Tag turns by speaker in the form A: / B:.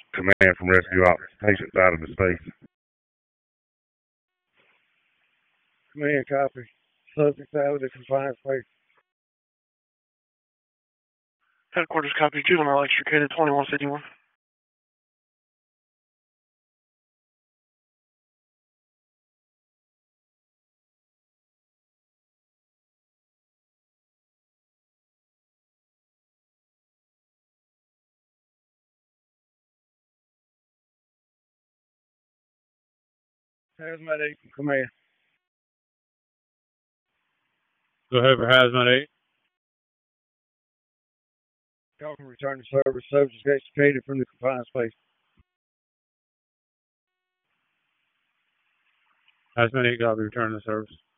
A: Command from rescue officer. Patient's out of the space.
B: Command copy. Subject out of the confined space.
C: Headquarters copy. Juvenile extricated 2151.
B: Hazmat 8 from command.
D: Go ahead for Hazmat 8.
B: Call from return to service. Subject extricated from the confined space.
D: Hazmat 8, copy, return to service.